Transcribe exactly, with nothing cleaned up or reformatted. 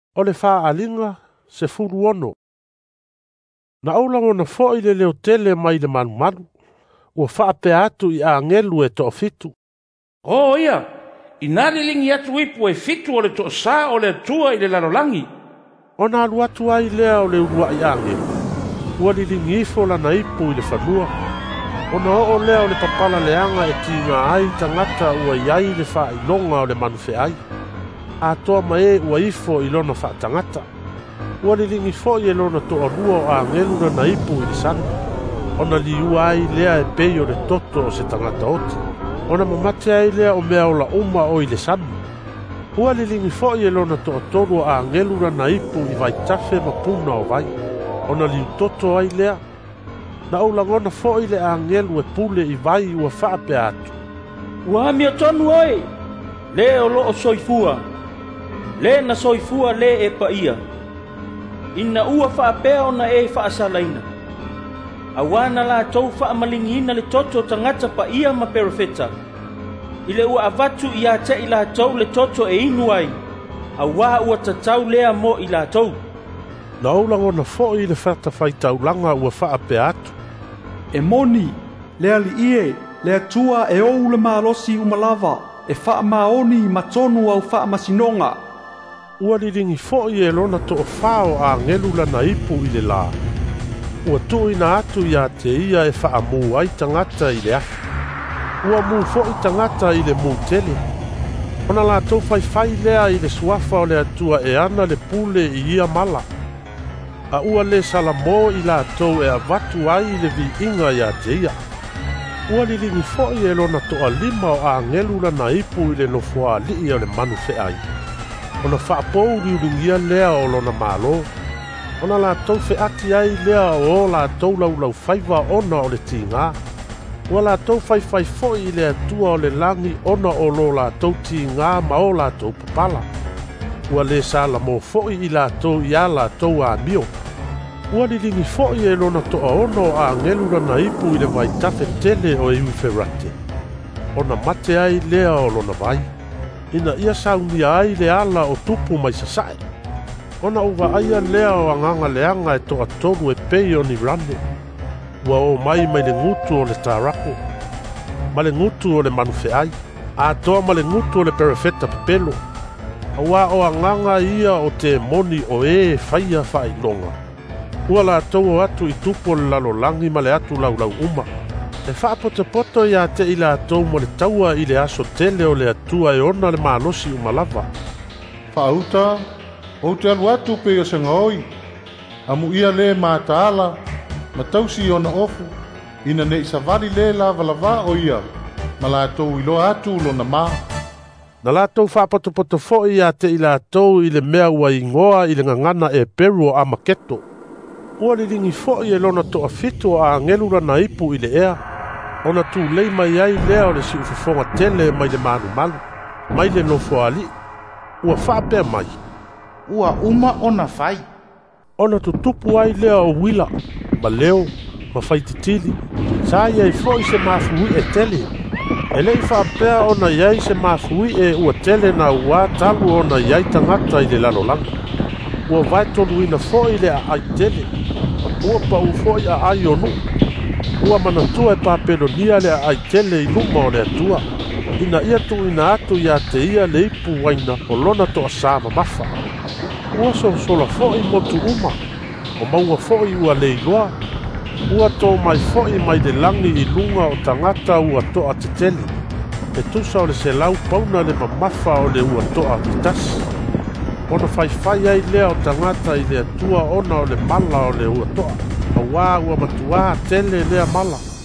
o le whaalinga se furu ono. Na aulango na foi le leo tele mai le manu manu, ua whaape atu i a ngelu e toa fitu. O ia, i nari lingi atu ipu e fitu o le toa sa o le atua i le lalolangi. O na alu atu ai lea o le urua i a ngelu, ua li lingi ifo la na ipu i le whanua. O na o lea o le papala leanga e ti ngā ai tangata ua iai le wha ilonga o le manufe ai. A toa mai ua ifo i lona wha tangata. Ua li lingi fo i e lona toa rua o a ngelu na na ipu i le sana. O na li ua ai lea e pei o le toto o se tangata oti. O na mamate ai lea o mea o la uma o i le sana. Ua li lingi fo i e lona toa toru o a ngelu na na ipu i vai tafe mapuna o vai. O na li toto ai lea. Na ulangona fo i le a ngelu e pule i vai ua whaape atu. Ua mi o tonu oi, le o lo o soifua. Le na soifua le e pa ia. Ina ua whaapea o na e whaasalaina. Awana la tau whaamalingina le toto tangata pa ia ma perofeta. Ile ua avatu i a te i la tau le toto e inuai. Awa ua tatau lea mo i la tau. Na ulangona fo i le whata whaitaulanga ua whaape atu. E moni, lea li ie, lea tua e ou le maalosi umalava, e wha maoni matonu au wha masinonga. Ua li ringi fo i e lona to o whao a ngelu la na ipu i le la. Ua tu ina atu i a te ia e wha amu ai tangata i le ahi. Ua mu fo i tangata i le mu tele. Ona la tau fai fai lea i le suafa o le atua e ana le pule i ia mala. A ua le salamo i la tau e avatu ai le vi inga i a te ia. Ua li ringi fo i e lona to a lima o a ngelu la na ipu i le nofua li i o le manu fe ai. Ona whaapou riuringia lea o lona malo. Ona la tau fe ati ai lea o la tau lau lau faiva ona o le tinga. Ua la tau fai fai foi i le atua o le langi ona o lo la tau tinga ma o la tau papala. Ua le sala mo foi i la tau i a la tau a mio. Ua li lingi foi e lona toa ono a ngelu na ipu i le vai tafe tele o e uferate. Ona mate ai lea o lona vai. Ina ia saunia ai le ala o tupu mai sasae. Ona uwa aia lea o anganga leanga e toa tolu e pei o ni rane. Ua o mai mai le ngutu o le tarako. Ma le ngutu o le manufe ai. A toa ma le ngutu o le perefeta pepelo. Ua o anganga ia o te moni o e faia fai longa. Ua la tau atu i tupu o le lalo langi ma le atu lau lau uma. E wha poto poto ia te i la tau mo le taua i le aso tele o le atua e ona le maalosi umalava. Whauta, o te alu atu pe o senga oi. Amu ia le mātaala, ma tausi ona ofu. Ina ne isavali le lava lava o ia. Ma la tau ilo atu lo na maa. Na la tau wha poto poto fo ia te i la tau i le mea ua ingoa i le ngangana e peru o amaketo. Ua li ringi fo i e lona toa fitu a ngelura na ipu i le ea. Ona tu lei mai ai lea o le si ufufonga tele mai le manu malu. Mai le nofo ali. Ua whaapea mai. Ua uma ona fai. Ona tu tupu ai lea o wila. Ma leo, ma fai titili. Sa iai fo i se mafui e tele. E lei whaapea ona iai se mafui e ua tele na ua talu ona iai tangata i le lalo langa. Ua vai tolu ina fo i le a ai tele. Ua pa u fo i a ai onu. Ua manatua e papelonia le a ai tele i luma o le atua. Ina ia tu ina atu ia te ia le ipu waina o lona to a sama mafa. Ua so sola fo i motu uma. O maua fo i ua le iloa. Ua to mai fo i mai le langi i lunga o tangata ua to a te tele. E tusa o le se lau pauna le mamafa o le ua to a kitasi. Ona fai fai ai lea o tangata i le atua ona o le mala o le ua toa. A wā ua matua tele lea mala.